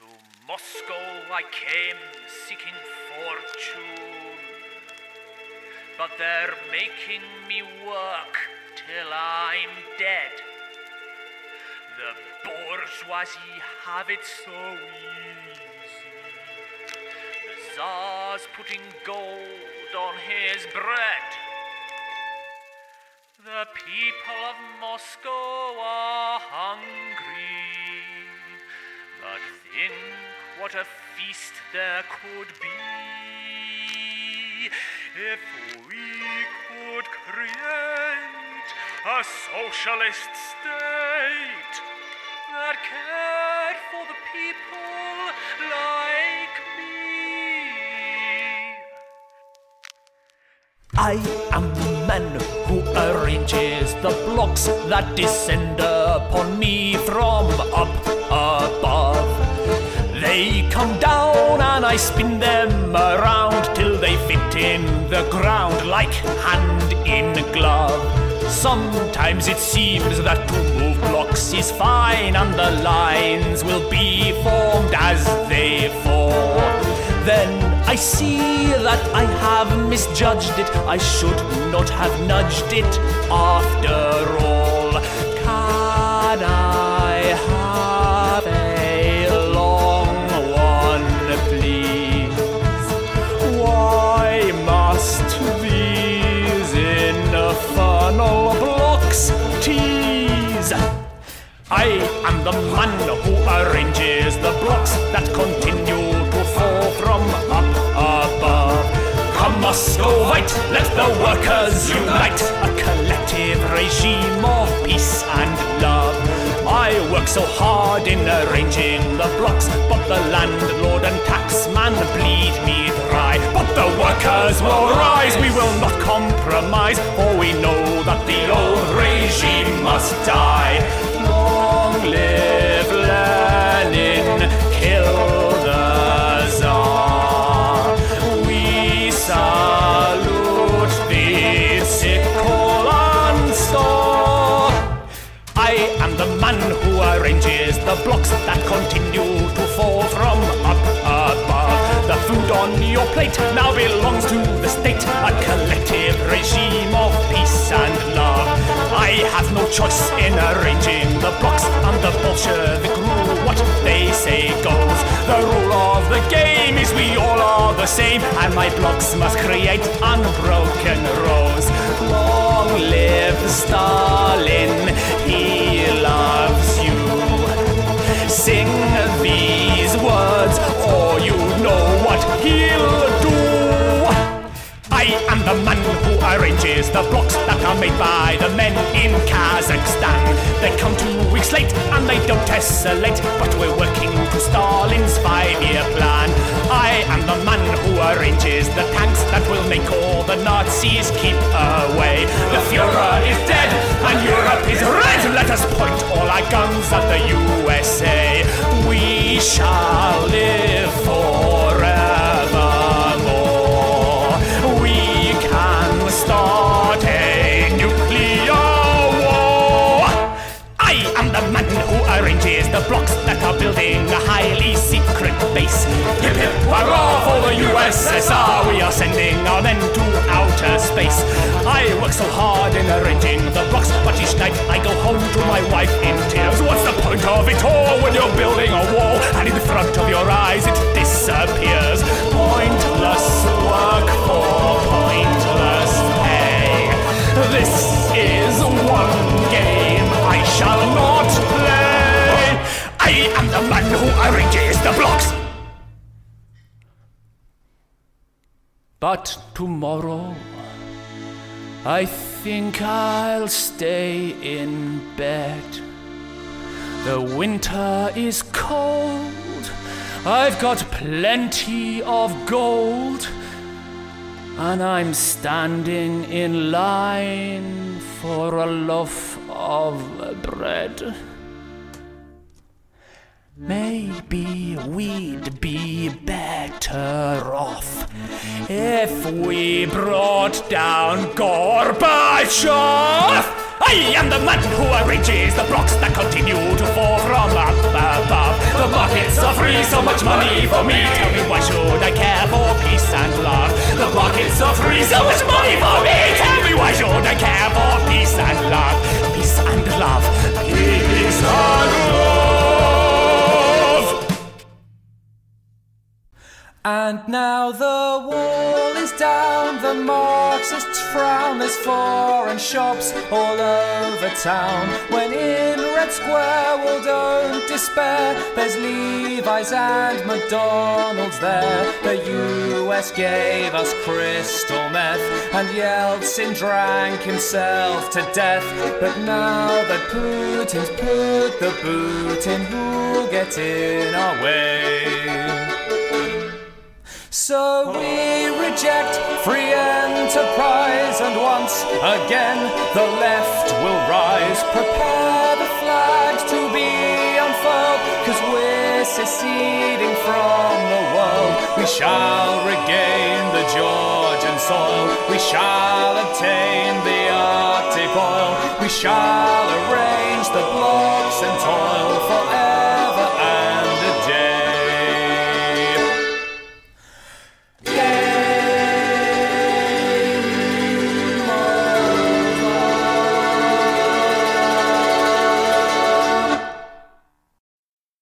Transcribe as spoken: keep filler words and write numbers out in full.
To Moscow I came seeking fortune, but they're making me work till I'm dead. The bourgeoisie have it so easy. The Tsar's putting gold on his bread. The people of Moscow are hungry, but think what a feast there could be if we could create a socialist state that cared for the people like me. I am the man who arranges the blocks that descend upon me from up above. They come down and I spin them around till they fit in the ground like hand in glove. Sometimes it seems that to move blocks is fine and the lines will be formed as they fall. Then I see that I have misjudged it. I should not have nudged it after all. Can I have a long one, please? Why must these infernal blocks tease? I am the man who arranges the blocks that continue to fall from up above. Come Muscovite, let the workers unite, a collective regime of peace and love. I work so hard in arranging the blocks, but the landlord and taxman bleed me dry. But the workers will rise, we will not compromise, for we know that the old regime must die. Long live Lenin, kill the Tsar. We salute the sickle and star. I am the man who arranges the blocks that continue to fall from up above. The food on your plate now belongs to the state, a collective regime of peace and love. I have no choice in arranging the blocks, and the Bolshevik rule, what they say goes. The rule of the game is we all are the same, and my blocks must create unbroken rows. Long live Stalin, he loves you. Sing these words, or you know what he'll do. I am the man who arranges the blocks that are made by the men in Kazakhstan. They come two weeks late and they don't tessellate, but we're working to Stalin's five-year plan. I am the man who arranges the tanks that will make all the Nazis keep away. The Fuhrer is dead and Europe is red. Let us point all our guns at the U S A. We shall live forevermore. We can start a nuclear war. I am the man who arranges the blocks that are building a highly secret base. Hip hip hurrah for the U S S R, we are sending our men to outer space. I work so hard in arranging the blocks, but each night I go home to my wife in tears. What's the point of it all when you're building a wall and in front of your eyes it disappears? Pointless work for pointless pay. This is one game I shall not play. I am the man who arranges the blocks. But tomorrow I think I'll stay in bed. The winter is cold, I've got plenty of gold, and I'm standing in line for a loaf of bread. Maybe we'd be better off if we brought down Gorbachev. I am the man who arranges the blocks that continue to fall from up above. The markets are free, so so much money for me. Tell me, why should I care for peace and love? The pockets are free, so much money for me. Tell me, why should I care for peace and love? Peace and love, peace and love. And now the wall is down, the Marxists frown, there's foreign shops all over town. When in Red Square, well, don't despair, there's Levi's and McDonald's there. The U S gave us crystal meth, and Yeltsin drank himself to death. But now that Putin's put the boot in, who'll get in our way? So we reject free enterprise, and once again the left will rise. Prepare the flags to be unfurled, 'cause we're seceding from the world. We shall regain the Georgian soil, we shall obtain the Arctic oil, we shall erase